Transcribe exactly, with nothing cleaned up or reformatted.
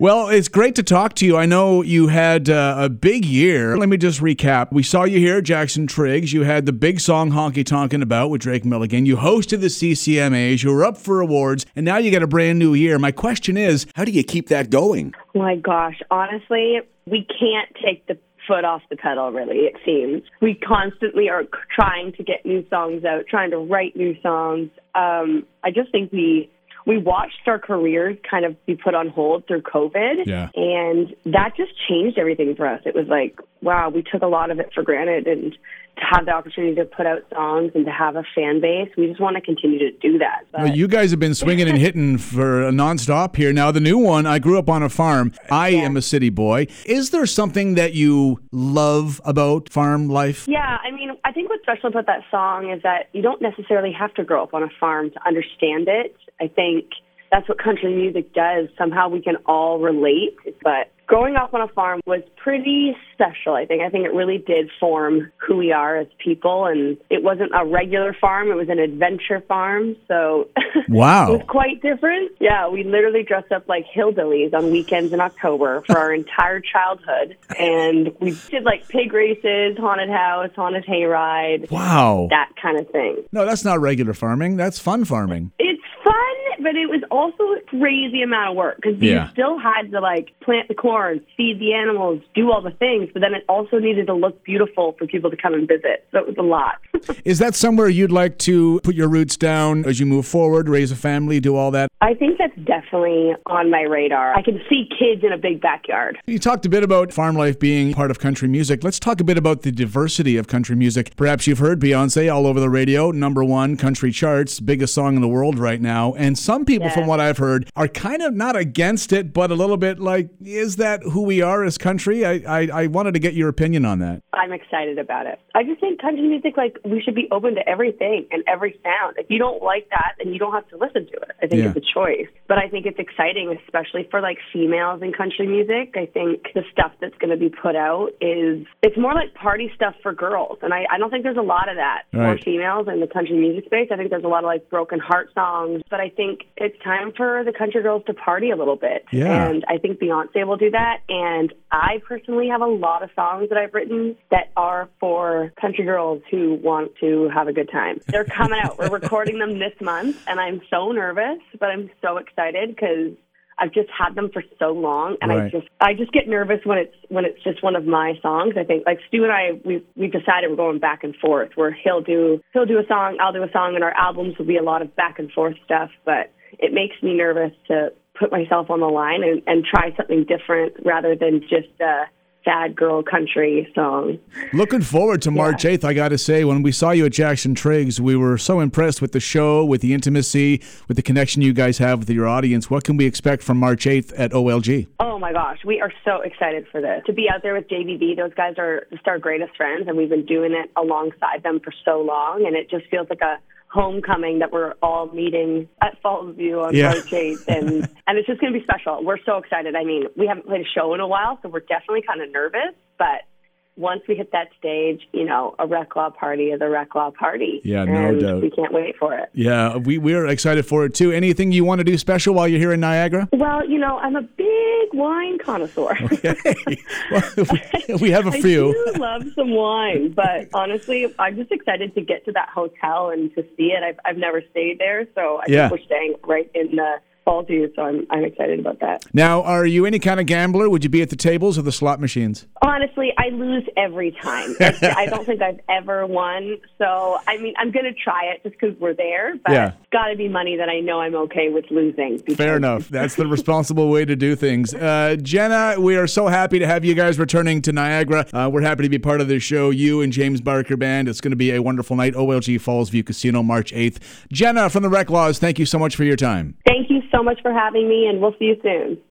Well, it's great to talk to you. I know you had uh, a big year. Let me just recap. We saw you here at Jackson Triggs. You had the big song Honky Tonkin' About with Drake Milligan. You hosted the C C M As. You were up for awards. And now you got a brand new year. My question is, how do you keep that going? Oh my gosh. Honestly, we can't take the foot off the pedal, really, it seems. We constantly are trying to get new songs out, trying to write new songs. Um, I just think we we watched our careers kind of be put on hold through COVID, yeah. and that just changed everything for us. It was like, wow, we took a lot of it for granted, and to have the opportunity to put out songs and to have a fan base, we just want to continue to do that. But well, you guys have been swinging and hitting for a nonstop here. Now, the new one, I grew up on a farm. I yeah. am a city boy. Is there something that you love about farm life? Yeah, I mean, I think what's special about that song is that you don't necessarily have to grow up on a farm to understand it. I think that's what country music does. Somehow we can all relate, but growing up on a farm was pretty special, I think. I think it really did form who we are as people, and it wasn't a regular farm. It was an adventure farm, so wow. It was quite different. Yeah, we literally dressed up like hillbillies on weekends in October for our entire childhood, and we did like pig races, haunted house, haunted hayride. Wow. That kind of thing. No, that's not regular farming. That's fun farming. It's fun, but it was also a crazy amount of work because yeah. you still had to like plant the corn, feed the animals, do all the things, but then it also needed to look beautiful for people to come and visit. So it was a lot. Is that somewhere you'd like to put your roots down as you move forward, raise a family, do all that? I think that's definitely on my radar. I can see kids in a big backyard. You talked a bit about farm life being part of country music. Let's talk a bit about the diversity of country music. Perhaps you've heard Beyonce all over the radio, number one country charts, biggest song in the world right now. And some people, yeah. from what I've heard, are kind of not against it, but a little bit like, is that who we are as country? I, I, I wanted to get your opinion on that. I'm excited about it. I just think country music, like, we should be open to everything and every sound. If you don't like that, then you don't have to listen to it. I think yeah. it's a choice. But I think it's exciting, especially for, like, females in country music. I think the stuff that's going to be put out is, it's more like party stuff for girls. And I, I don't think there's a lot of that right. for females in the country music space. I think there's a lot of, like, broken heart songs. But I think it's time for the country girls to party a little bit. Yeah. And I think Beyonce will do that. And I personally have a lot of songs that I've written that are for country girls who want to have a good time. They're coming out. We're recording them this month, and I'm so nervous, but I'm so excited because I've just had them for so long, and right. I just I just get nervous when it's when it's just one of my songs. I think like Stu and I we we decided we're going back and forth. Where he'll do he'll do a song, I'll do a song, and our albums will be a lot of back and forth stuff. But it makes me nervous to put myself on the line and, and try something different rather than just uh sad girl country song. Looking forward to March eighth, I got to say. When we saw you at Jackson Triggs, we were so impressed with the show, with the intimacy, with the connection you guys have with your audience. What can we expect from March eighth at O L G? Oh my gosh, we are so excited for this. To be out there with J V B, those guys are just our greatest friends, and we've been doing it alongside them for so long, and it just feels like a homecoming that we're all meeting at Falls View on yeah. March eighth, and, and it's just going to be special. We're so excited. I mean, we haven't played a show in a while, so we're definitely kind of nervous, but once we hit that stage, you know, a Rec Law party is a Rec Law party. Yeah, no and doubt. We can't wait for it. Yeah, we, we're excited for it, too. Anything you want to do special while you're here in Niagara? Well, you know, I'm a big wine connoisseur. Okay. Well, we, we have a few. I do love some wine, but honestly, I'm just excited to get to that hotel and to see it. I've, I've never stayed there, so I yeah. think we're staying right in the Fallsview, so I'm I'm excited about that. Now, are you any kind of gambler? Would you be at the tables or the slot machines? Honestly, I lose every time. I don't think I've ever won. So, I mean, I'm going to try it just because we're there, but yeah. it's got to be money that I know I'm okay with losing. Fair enough. That's the responsible way to do things. Uh, Jenna, we are so happy to have you guys returning to Niagara. Uh, we're happy to be part of this show, you and James Barker Band. It's going to be a wonderful night. O L G Fallsview Casino, March eighth. Jenna from the Rec Laws, thank you so much for your time. Thank you so much for having me, and we'll see you soon.